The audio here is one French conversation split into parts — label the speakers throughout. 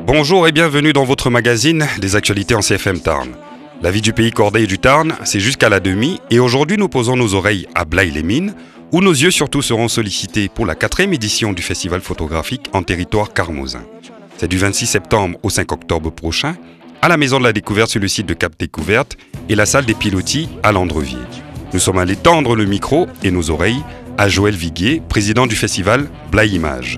Speaker 1: Bonjour et bienvenue dans votre magazine des actualités en CFM Tarn. La vie du pays Corday et du Tarn, c'est jusqu'à la demi et aujourd'hui nous posons nos oreilles à Blaye-les-Mines où nos yeux surtout seront sollicités pour la 4e édition du festival photographique en territoire carmosin. C'est du 26 septembre au 5 octobre prochain à la Maison de la Découverte sur le site de Cap Découverte et la salle des pilotis à Landrevier. Nous sommes allés tendre le micro et nos oreilles à Joël Viguier, président du festival Blaye Images.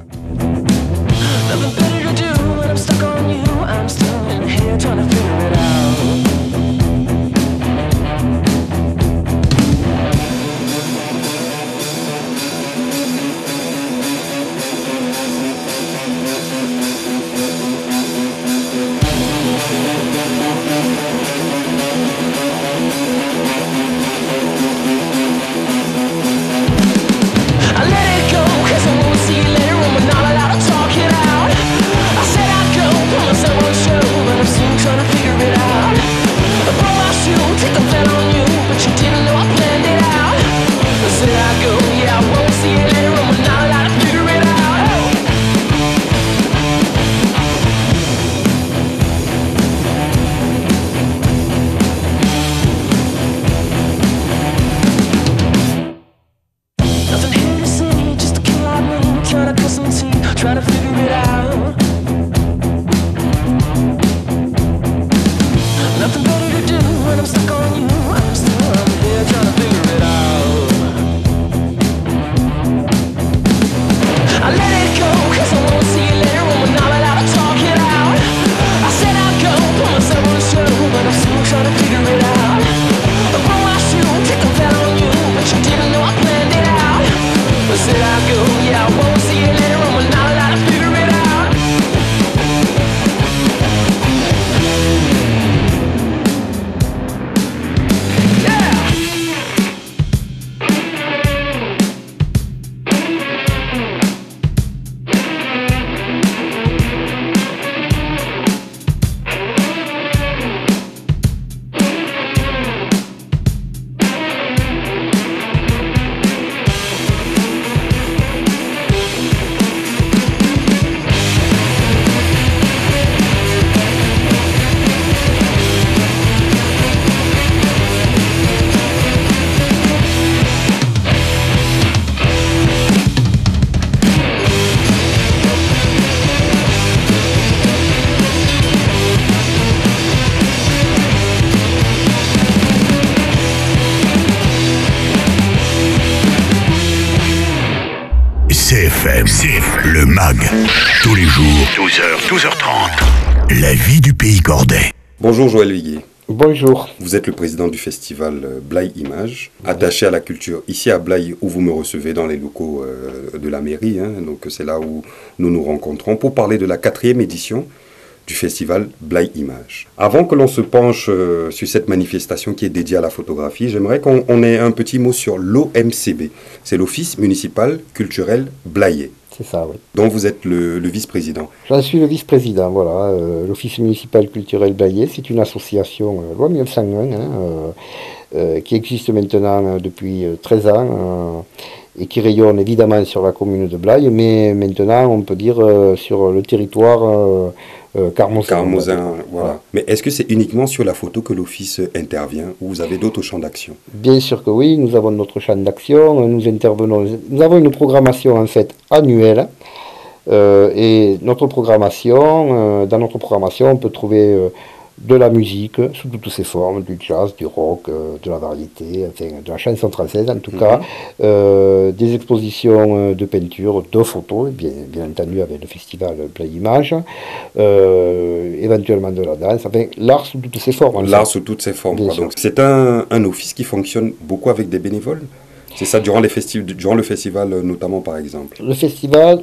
Speaker 2: CFM, le MAG, tous les jours, 12h, 12h30. La vie du pays Corday.
Speaker 1: Bonjour Joël Viguier.
Speaker 3: Bonjour.
Speaker 1: Vous êtes le président du festival Blaye Images, attaché à la culture ici à Blaye où vous me recevez dans les locaux de la mairie. Donc c'est là où nous nous rencontrons pour parler de la 4e édition du festival Blaye Images. Avant que l'on se penche sur cette manifestation qui est dédiée à la photographie, j'aimerais qu'on ait un petit mot sur l'OMCB. C'est l'Office municipal culturel blayais.
Speaker 3: C'est ça, oui.
Speaker 1: Dont vous êtes le vice-président.
Speaker 3: J'en suis le vice-président, voilà. L'Office municipal culturel blayais, c'est une association loi 1901 qui existe maintenant depuis 13 ans et qui rayonne évidemment sur la commune de Blaye, mais maintenant on peut dire sur le territoire carmosin.
Speaker 1: Voilà. Mais est-ce que c'est uniquement sur la photo que l'Office intervient ou vous avez d'autres champs d'action?
Speaker 3: Bien sûr que oui, nous avons notre champ d'action, nous avons une programmation en fait annuelle et dans notre programmation on peut trouver de la musique sous toutes ses formes, du jazz, du rock, de la variété, enfin, de la chanson française en tout cas, des expositions de peinture, de photos, bien entendu avec le festival Blaye Images, éventuellement de la danse, enfin l'art sous toutes ses formes.
Speaker 1: L'art sous toutes ses formes. Donc, c'est un office qui fonctionne beaucoup avec des bénévoles. C'est ça durant le festival notamment par exemple.
Speaker 3: Le festival,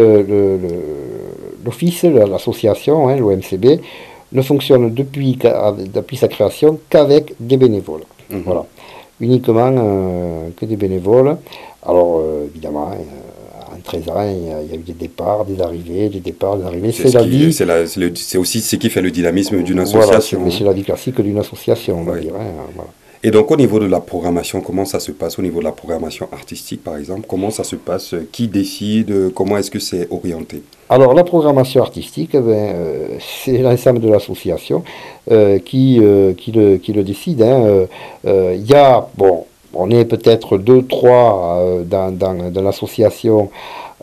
Speaker 3: l'office, l'association, l'OMCB, ne fonctionne depuis sa création qu'avec des bénévoles. Voilà. Uniquement que des bénévoles. Alors, évidemment, en 13 ans, il y a eu des départs, des arrivées. C'est la vie.
Speaker 1: C'est aussi ce qui fait le dynamisme d'une association.
Speaker 3: Voilà, c'est la vie classique d'une association, on va dire. Voilà.
Speaker 1: Et donc au niveau de la programmation, comment ça se passe au niveau de la programmation artistique par exemple? Comment ça se passe? Qui décide? Comment est-ce que c'est orienté?
Speaker 3: Alors la programmation artistique, c'est l'ensemble de l'association qui le décide. Il y a, bon, on est peut-être 2, 3 dans l'association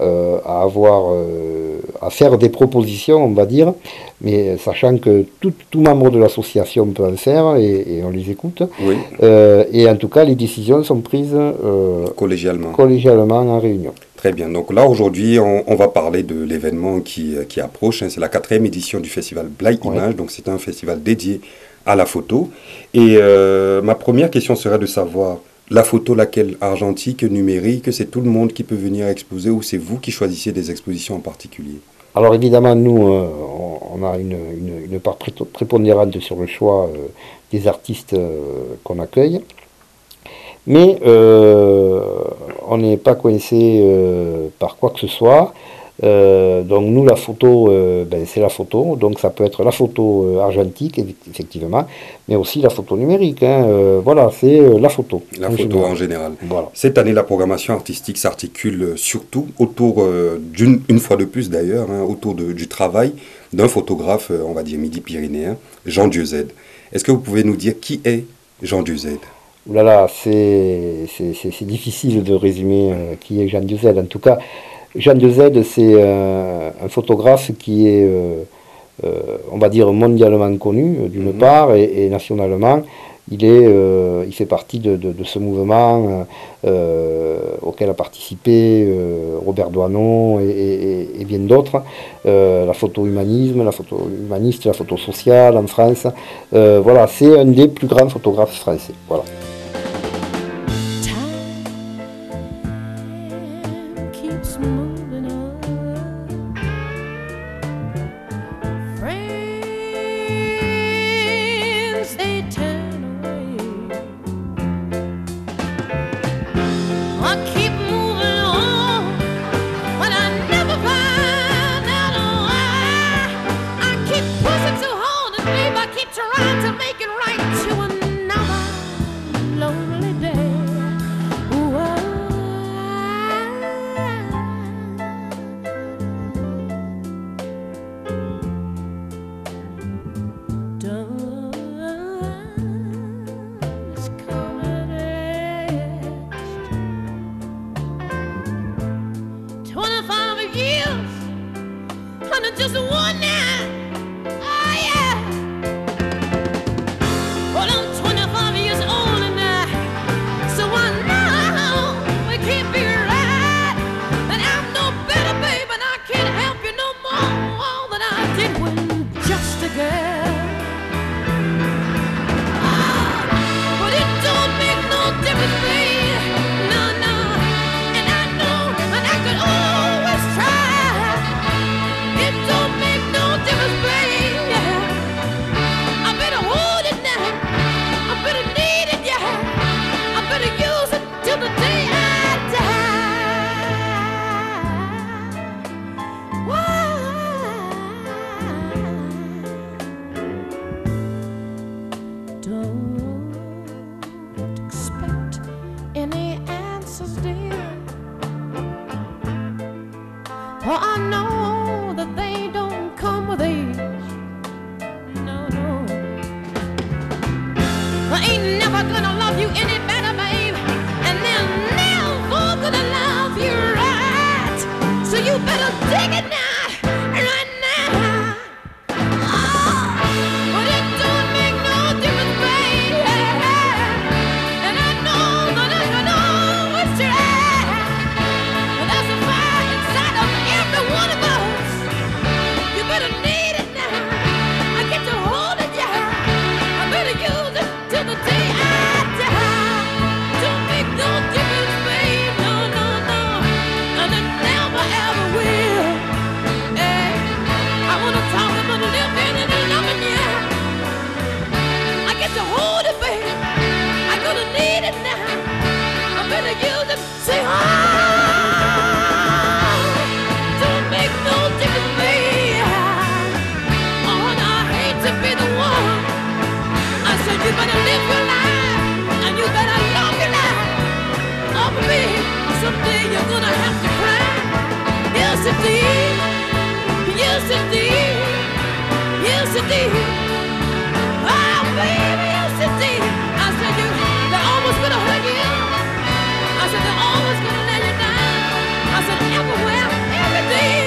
Speaker 3: à faire des propositions, on va dire, mais sachant que tout membre de l'association peut en faire et on les écoute.
Speaker 1: Oui.
Speaker 3: Et en tout cas, les décisions sont prises collégialement en réunion.
Speaker 1: Très bien. Donc là, aujourd'hui, on va parler de l'événement qui approche. C'est la 4e édition du festival Blaye Image. Donc c'est un festival dédié à la photo. Et ma première question serait de savoir, la photo, laquelle? Argentique, numérique? C'est tout le monde qui peut venir exposer ou c'est vous qui choisissez des expositions en particulier?
Speaker 3: Alors évidemment, nous, on a une part prépondérante sur le choix des artistes qu'on accueille. Mais on n'est pas coincé par quoi que ce soit. Donc nous, la photo, c'est la photo. Donc ça peut être la photo argentique, effectivement, mais aussi la photo numérique. Voilà, c'est la photo.
Speaker 1: La photo en général.
Speaker 3: Voilà.
Speaker 1: Cette année, la programmation artistique s'articule surtout autour une fois de plus d'ailleurs, autour du travail d'un photographe, on va dire midi-pyrénéen, Jean Dieuze. Est-ce que vous pouvez nous dire qui est Jean Dieuze?
Speaker 3: Ouh là là, c'est difficile de résumer qui est Jean Dieuze. En tout cas, Jean Dieuze, c'est un photographe qui est, on va dire, mondialement connu, d'une part, et nationalement. Il fait partie de ce mouvement auquel a participé Robert Doisneau et bien d'autres. La photo humanisme, la photo humaniste, la photo sociale en France. Voilà, c'est un des plus grands photographes français. Voilà.
Speaker 4: you better love me now. Oh, baby, someday you're gonna have to cry. Yes, indeed. Yes, indeed. Yes, indeed. Oh, baby, yes, indeed. I said they're almost gonna hurt you. I said they're always gonna let you down. I said everywhere, every day,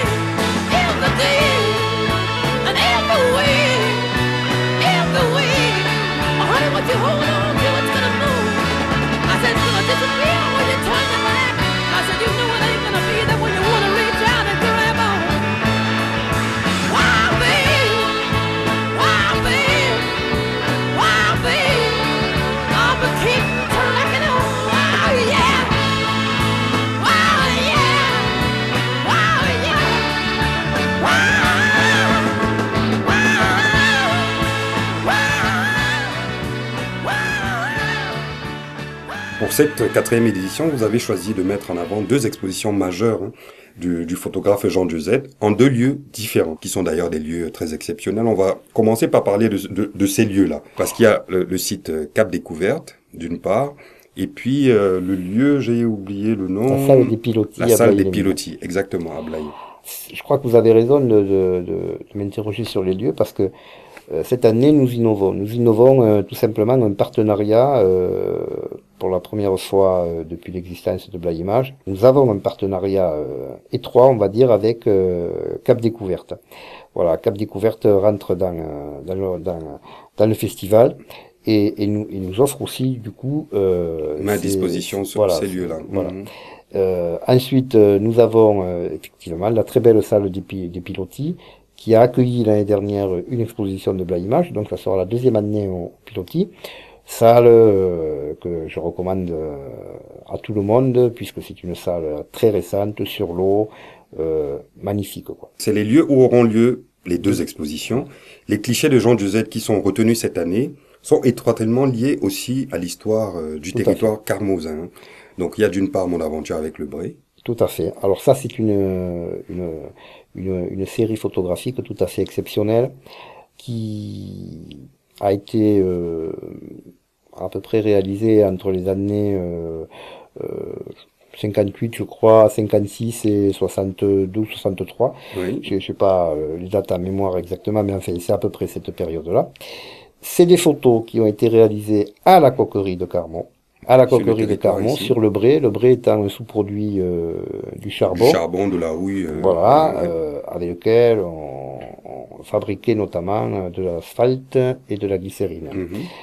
Speaker 4: and every way. Oh, honey, what you hold on to, it's gonna move. I said it's gonna disappear when you turn your back. I said you know it ain't gonna be there when you wanna reach out and grab on. Wow, babe. Wow, babe. Wow, babe. Oh, but keep trucking on. Wow, yeah. Wow, yeah. Wow, yeah.
Speaker 1: Pour cette quatrième édition, vous avez choisi de mettre en avant deux expositions majeures du photographe Jean Dieu-Z en deux lieux différents, qui sont d'ailleurs des lieux très exceptionnels. On va commencer par parler de ces lieux-là, parce qu'il y a le site Cap Découverte, d'une part, et puis le lieu, j'ai oublié le nom...
Speaker 3: La salle des pilotis.
Speaker 1: La salle des pilotis, exactement, à Blaye.
Speaker 3: Je crois que vous avez raison de m'interroger sur les lieux, parce que cette année, nous innovons. Nous innovons tout simplement un partenariat, pour la première fois depuis l'existence de Blaye Image. Nous avons un partenariat étroit, on va dire, avec Cap Découverte. Voilà, Cap Découverte rentre dans le festival et nous offre aussi, du coup...
Speaker 1: à disposition sur ces lieux-là.
Speaker 3: Voilà. Ensuite, nous avons effectivement la très belle salle des pilotis, qui a accueilli l'année dernière une exposition de Blaye Image, donc ça sera la deuxième année au Pilotis. Salle que je recommande à tout le monde, puisque c'est une salle très récente, sur l'eau, magnifique, quoi.
Speaker 1: C'est les lieux où auront lieu les deux expositions. Les clichés de Jean Dieu-Z qui sont retenus cette année sont étroitement liés aussi à l'histoire du territoire carmosin. Donc il y a d'une part mon aventure avec le Bray.
Speaker 3: Tout à fait. Alors ça, c'est une série photographique tout à fait exceptionnelle qui a été à peu près réalisée entre les années 58, je crois, 56 et 62, 63.
Speaker 1: Oui.
Speaker 3: Je sais pas les dates en mémoire exactement, mais enfin, c'est à peu près cette période-là. C'est des photos qui ont été réalisées à la coquerie de Carmont. À la coquerie de Carmont, sur le Bray étant un sous-produit du charbon. Du
Speaker 1: charbon, de la houille.
Speaker 3: Voilà, avec lequel on fabriquait notamment de l'asphalte et de la glycérine.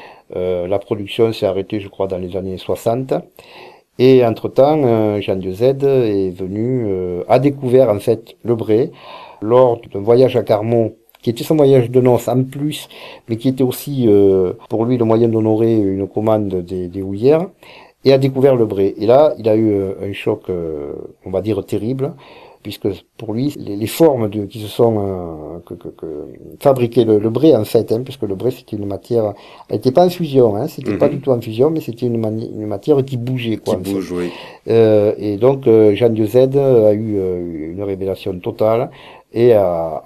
Speaker 3: La production s'est arrêtée, je crois, dans les années 60. Et entre-temps, Jean Dieu-Z est venu, a découvert en fait le Bray lors d'un voyage à Carmont, qui était son voyage de noces en plus, mais qui était aussi pour lui le moyen d'honorer une commande des houillères, et a découvert le Bray. Et là, il a eu un choc, on va dire, terrible, puisque pour lui, les formes qui se sont fabriquées le Bray, en fait, puisque le Bray, c'était une matière, elle n'était pas en fusion, c'était pas du tout en fusion, mais c'était une matière qui bougeait, quoi.
Speaker 1: Qui bouge, oui.
Speaker 3: Et donc, Jean Dieu-Z a eu une révélation totale, et a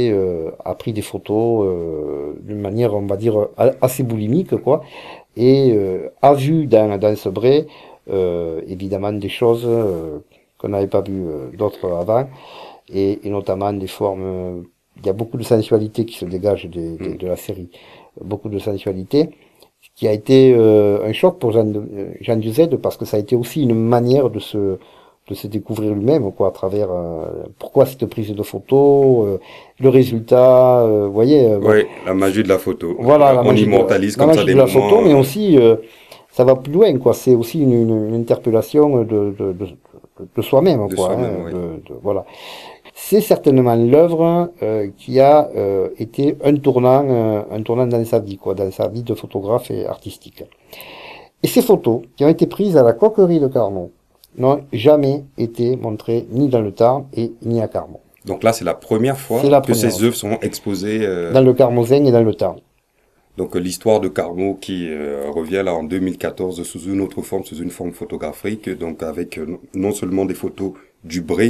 Speaker 3: pris des photos d'une manière, on va dire, assez boulimique, quoi, et a vu dans ce Bray évidemment des choses qu'on n'avait pas vu d'autres avant, et notamment des formes, il y a beaucoup de sensualité qui se dégage de la série, beaucoup de sensualité, qui a été un choc pour Jean Dieu-Z, parce que ça a été aussi une manière de se découvrir lui-même, quoi, à travers pourquoi cette prise de photo, le résultat, vous voyez.
Speaker 1: Oui, la magie de la photo.
Speaker 3: Voilà,
Speaker 1: on immortalise comme ça des moments. La magie de la photo,
Speaker 3: mais aussi ça va plus loin, quoi. C'est aussi une interpellation de soi-même, quoi.
Speaker 1: Oui.
Speaker 3: Voilà. C'est certainement l'œuvre qui a été un tournant dans sa vie, quoi, dans sa vie de photographe et artistique. Et ces photos qui ont été prises à la coquerie de Carmont n'ont jamais été montrées ni dans le Tarn et ni à Carmont.
Speaker 1: Donc là, c'est la première fois que ces œuvres sont exposées dans
Speaker 3: le Carmozin et dans le Tarn.
Speaker 1: Donc l'histoire de Carmont qui revient là en 2014 sous une autre forme, sous une forme photographique, donc avec non seulement des photos du Bray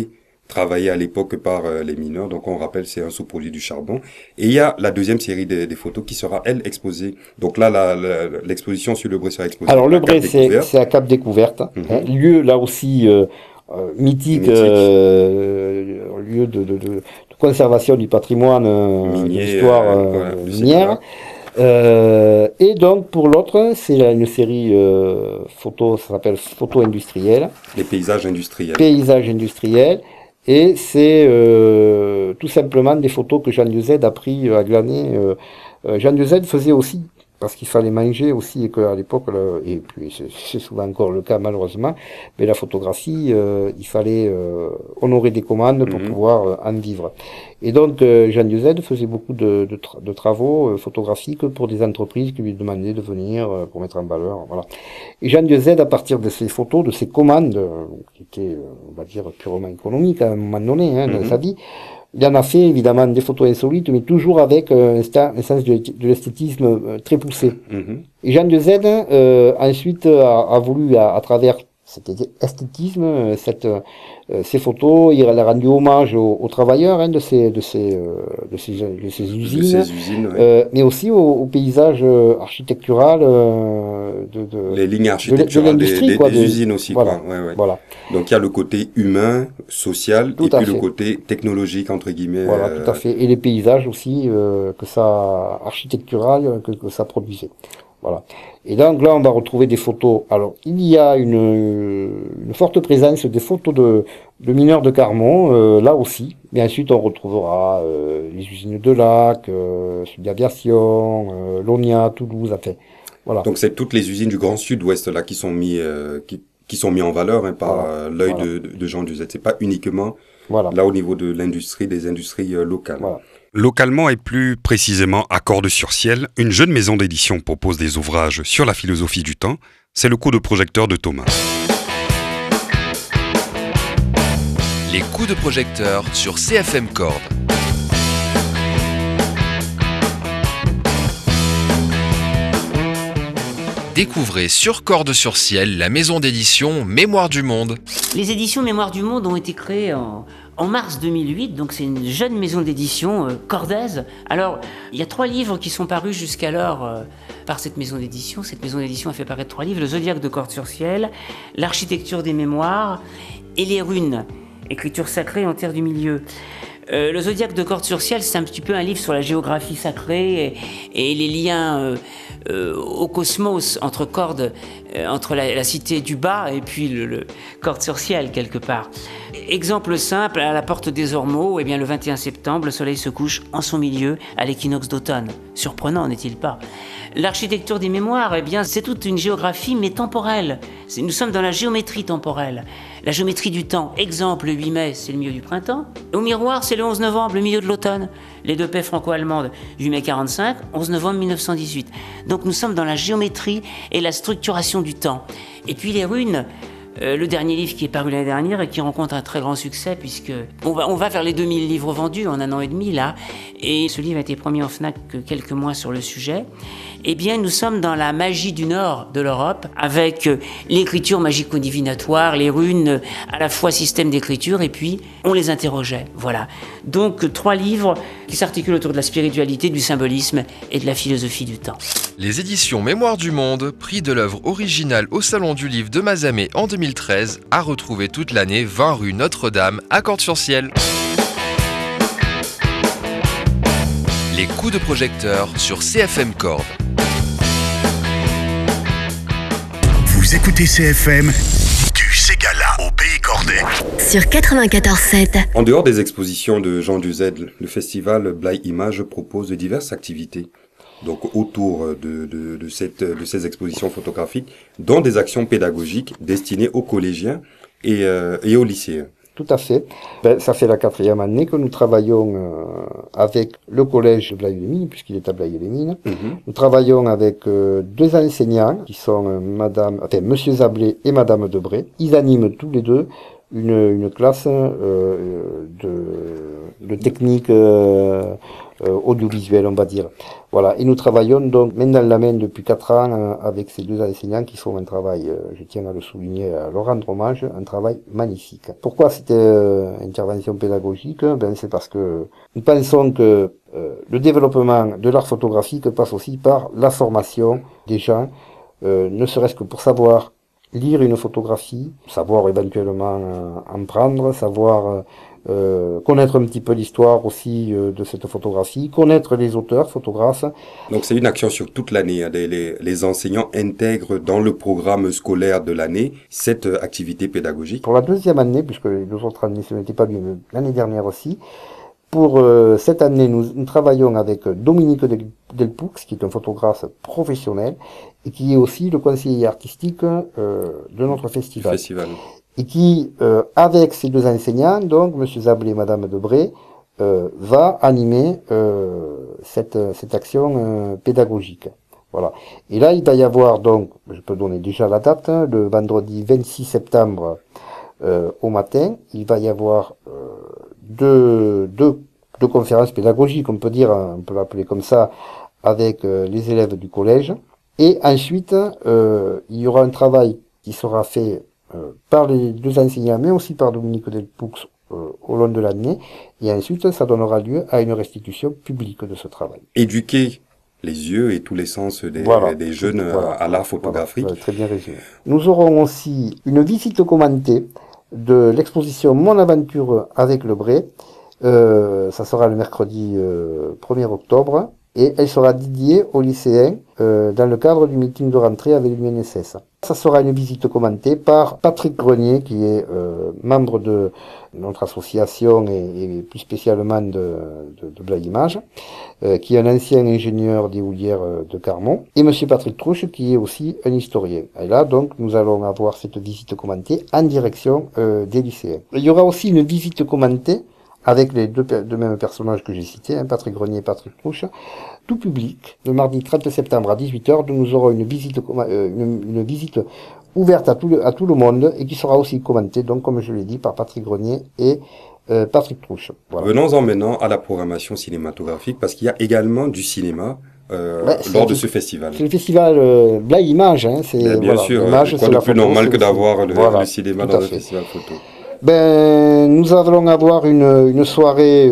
Speaker 1: travaillé à l'époque par les mineurs. Donc on rappelle, c'est un sous-produit du charbon. Et il y a la deuxième série des photos qui sera, elle, exposée. Donc là, l'exposition sur Le Bray sera exposée.
Speaker 3: Alors Le Bray, c'est à Cap Découverte, hein, lieu là aussi mythique. Lieu de conservation du patrimoine de l'histoire minière. Et donc pour l'autre, c'est une série photo, ça s'appelle Photo industrielle.
Speaker 1: Les paysages industriels.
Speaker 3: Paysages industriels. Et c'est tout simplement des photos que Jean Dieuze a pris à glaner. Jean Dieuze faisait aussi, parce qu'il fallait manger aussi, et qu'à l'époque, et puis c'est souvent encore le cas malheureusement, mais la photographie, il fallait honorer des commandes pour pouvoir en vivre. Et donc Jean Dieuze faisait beaucoup de travaux photographiques pour des entreprises qui lui demandaient de venir pour mettre en valeur, voilà. Et Jean Dieuze, à partir de ces photos, de ces commandes, qui étaient, on va dire, purement économiques à un moment donné, dans sa vie, il en a fait évidemment des photos insolites, mais toujours avec un sens de l'esthétisme très poussé. Et Jean Dieuze ensuite a voulu, à travers cet esthétisme, ces photos, il a rendu hommage aux travailleurs de ces usines, mais aussi au paysage architectural
Speaker 1: les lignes architecturales des usines aussi.
Speaker 3: Voilà,
Speaker 1: quoi. Ouais.
Speaker 3: Voilà.
Speaker 1: Donc il y a le côté humain, social, et puis le côté technologique entre guillemets.
Speaker 3: Voilà, tout à fait. Et les paysages aussi que ça architectural que ça produisait. Voilà. Et donc là, on va retrouver des photos. Alors, il y a une forte présence des photos de mineurs de Carmont, là aussi. Mais ensuite, on retrouvera les usines de Lac, Sud Aviation, Lonia, Toulouse, enfin, voilà.
Speaker 1: Donc, c'est toutes les usines du Grand Sud-Ouest là qui sont mis en valeur par l'œil de Jean Dieuze. C'est pas uniquement là au niveau de l'industrie, des industries locales.
Speaker 3: Voilà.
Speaker 1: Localement et plus précisément à Cordes-sur-Ciel, une jeune maison d'édition propose des ouvrages sur la philosophie du temps. C'est le coup de projecteur de Thomas.
Speaker 5: Les coups de projecteur sur CFM Cordes. Découvrez sur Cordes-sur-Ciel la maison d'édition Mémoire du Monde.
Speaker 6: Les éditions Mémoire du Monde ont été créées en mars 2008, donc c'est une jeune maison d'édition cordaise. Alors, il y a 3 livres qui sont parus jusqu'alors par cette maison d'édition. Cette maison d'édition a fait paraître 3 livres, Le Zodiaque de Cordes-sur-Ciel, L'architecture des mémoires et Les runes, écriture sacrée en terre du milieu. Le Zodiaque de Cordes-sur-Ciel, c'est un petit peu un livre sur la géographie sacrée et les liens au cosmos entre Cordes, entre la cité du bas et puis le Cordes-sur-Ciel quelque part. Exemple simple, à la porte des Ormeaux, eh bien, le 21 septembre, le soleil se couche en son milieu à l'équinoxe d'automne. Surprenant, n'est-il pas ? L'architecture des mémoires, eh bien, c'est toute une géographie, mais temporelle. Nous sommes dans la géométrie temporelle. La géométrie du temps. Exemple, le 8 mai, c'est le milieu du printemps. Au miroir, c'est le 11 novembre, le milieu de l'automne. Les 2 paix franco-allemandes, 8 mai 45, 11 novembre 1918. Donc nous sommes dans la géométrie et la structuration du temps. Et puis les runes, le dernier livre qui est paru l'année dernière et qui rencontre un très grand succès puisque on va vers les 2000 livres vendus en 1 an et demi là. Et ce livre a été promis en Fnac quelques mois sur le sujet. Eh bien, nous sommes dans la magie du nord de l'Europe avec l'écriture magico-divinatoire, les runes, à la fois système d'écriture et puis on les interrogeait. Voilà. Donc 3 livres qui s'articulent autour de la spiritualité, du symbolisme et de la philosophie du temps.
Speaker 5: Les éditions Mémoire du Monde, prix de l'œuvre originale au Salon du Livre de Mazamet en 2013, à retrouver toute l'année 20 rue Notre-Dame à Cordes-sur-Ciel. Les coups de projecteur sur CFM Cordes.
Speaker 2: Vous écoutez CFM, du Ségala au Pays Cordais.
Speaker 7: Sur 94.7.
Speaker 1: En dehors des expositions de Jean Dieuze, le festival Blaye Images propose diverses activités. Donc autour de ces expositions photographiques, dont des actions pédagogiques destinées aux collégiens et aux lycéens.
Speaker 3: Tout à fait. Ça fait la 4e année que nous travaillons avec le collège de Blaye-les-Mines, puisqu'il est à Blaye-les-Mines. Nous travaillons avec 2 enseignants qui sont monsieur Zablé et madame Debré. Ils animent tous les 2 une classe de technique audiovisuelle, on va dire. Voilà. Et nous travaillons donc main dans la main depuis 4 ans avec ces 2 enseignants qui font un travail, je tiens à le souligner, à leur rendre hommage, un travail magnifique. Pourquoi cette intervention pédagogique? C'est parce que nous pensons que le développement de l'art photographique passe aussi par la formation des gens, ne serait-ce que pour savoir lire une photographie, savoir éventuellement en prendre, savoir connaître un petit peu l'histoire aussi de cette photographie, connaître les auteurs, photographes.
Speaker 1: Donc c'est une action sur toute l'année. Hein. Les enseignants intègrent dans le programme scolaire de l'année cette activité pédagogique.
Speaker 3: Pour la 2e année, puisque les 2 autres années, ce n'était pas l'année dernière aussi, pour cette année, nous travaillons avec Dominique Delpoux, qui est un photographe professionnel et qui est aussi le conseiller artistique de notre festival. Et qui, avec ces 2 enseignants, donc M. Zablé et Mme Debré, va animer cette action pédagogique. Voilà. Et là, il va y avoir donc, je peux donner déjà la date, le vendredi 26 septembre au matin, il va y avoir deux conférences pédagogiques, on peut l'appeler comme ça, avec les élèves du collège. Et ensuite, il y aura un travail qui sera fait par les 2 enseignants, mais aussi par Dominique Delpoux au long de l'année. Et ensuite, ça donnera lieu à une restitution publique de ce travail.
Speaker 1: Éduquer les yeux et tous les sens des jeunes à l'art photographique.
Speaker 3: Voilà, très bien résumé. Nous aurons aussi une visite commentée de l'exposition Mon aventure avec le Bray. Ça sera le mercredi 1er octobre et elle sera dédiée aux lycéens dans le cadre du meeting de rentrée avec l'UNSS. Ça sera une visite commentée par Patrick Grenier, qui est membre de notre association et plus spécialement de Blaye Image, qui est un ancien ingénieur des houlières de Carmont, et monsieur Patrick Trouche, qui est aussi un historien. Et là, donc, nous allons avoir cette visite commentée en direction des lycéens. Il y aura aussi une visite commentée avec les deux mêmes personnages que j'ai cités, Patrick Grenier et Patrick Trouche, tout public, le mardi 30 septembre à 18h, nous aurons une visite ouverte à tout le monde et qui sera aussi commentée, donc comme je l'ai dit, par Patrick Grenier et Patrick Trouche. Voilà.
Speaker 1: Venons-en maintenant à la programmation cinématographique, parce qu'il y a également du cinéma lors de ce festival.
Speaker 3: C'est le festival Blaye Image.
Speaker 1: Bien sûr, quoi de plus normal que d'avoir le cinéma dans le festival photo.
Speaker 3: Nous allons avoir une soirée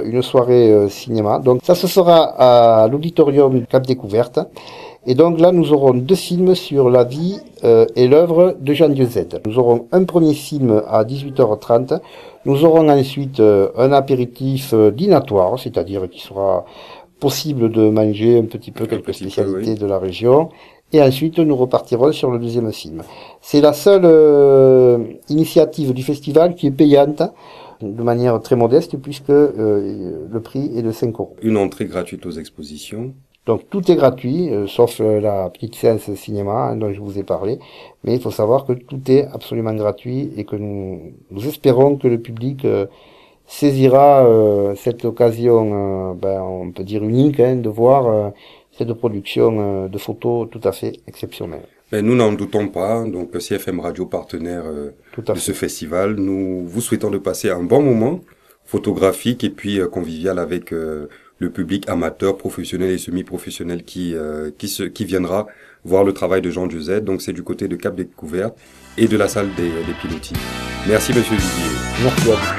Speaker 3: cinéma. Donc ça, ce sera à l'auditorium Cap Découverte. Et donc là, nous aurons 2 films sur la vie et l'œuvre de Jean Dieuze. Nous aurons un premier film à 18h30. Nous aurons ensuite un apéritif dînatoire, c'est-à-dire qu'il sera possible de manger un petit peu quelques spécialités de la région. Et ensuite, nous repartirons sur le 2e film. C'est la seule initiative du festival qui est payante, de manière très modeste, puisque le prix est de 5 €.
Speaker 1: Une entrée gratuite aux expositions.
Speaker 3: Donc tout est gratuit, sauf la petite séance cinéma dont je vous ai parlé. Mais il faut savoir que tout est absolument gratuit et que nous espérons que le public saisira cette occasion, on peut dire unique, de voir cette production de photos tout à fait exceptionnelle.
Speaker 1: Mais nous n'en doutons pas, donc CFM Radio partenaire de ce festival, nous vous souhaitons de passer un bon moment photographique et puis convivial avec le public amateur, professionnel et semi-professionnel qui viendra voir le travail de Jean Dieuze. Donc c'est du côté de Cap Découverte et de la salle des pilotis. Merci monsieur Vivier.
Speaker 3: Merci à vous.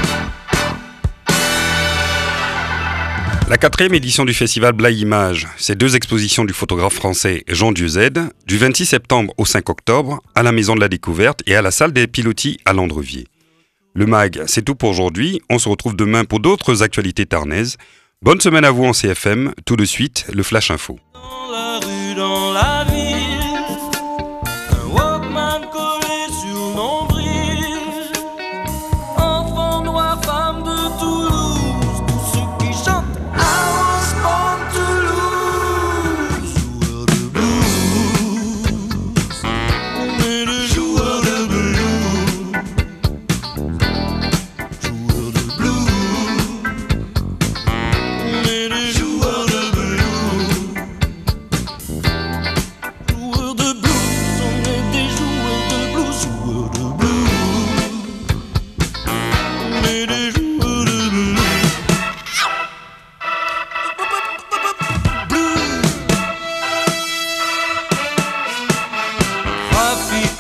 Speaker 1: La 4e édition du festival Blaye Image, c'est 2 expositions du photographe français Jean Dieuze, du 26 septembre au 5 octobre, à la Maison de la Découverte et à la salle des pilotis à Landrevier. Le MAG, c'est tout pour aujourd'hui. On se retrouve demain pour d'autres actualités tarnaises. Bonne semaine à vous en CFM. Tout de suite, le Flash Info.
Speaker 8: Dans la rue, dans la ville, un Walkman collé sur le nombril. Enfants noirs, femmes de Toulouse, tous ceux qui chantent I was born Toulouse. Joueurs de blues, on est les joueurs de blues. Joueurs de blues, on est les joueurs de blues.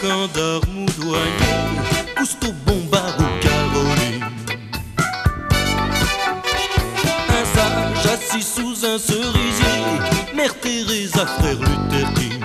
Speaker 8: Candar, Moudoyer, Cousteau, Bombard ou Caroline. Un sage assis sous un cerisier, Mère Teresa, Frère Luther King.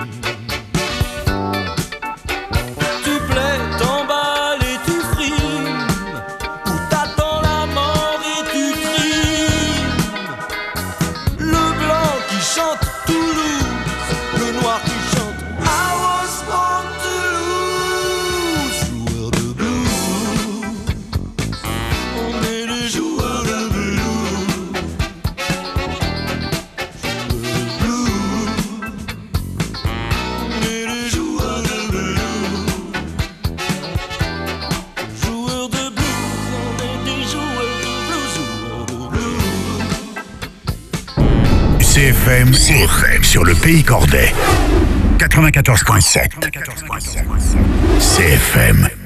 Speaker 8: Tu plais, t'emballes et tu frimes, ou t'attends la mort et tu trimes. Le blanc qui chante Toulouse, le noir qui chante I was born to lose. Joueur de blues, on est les joueurs de blues. On est les joueurs de blues. Joueurs de blues, on est des joueurs de blues. Joueurs de blues.
Speaker 2: CFM sur le pays cordais. 94.7. CFM.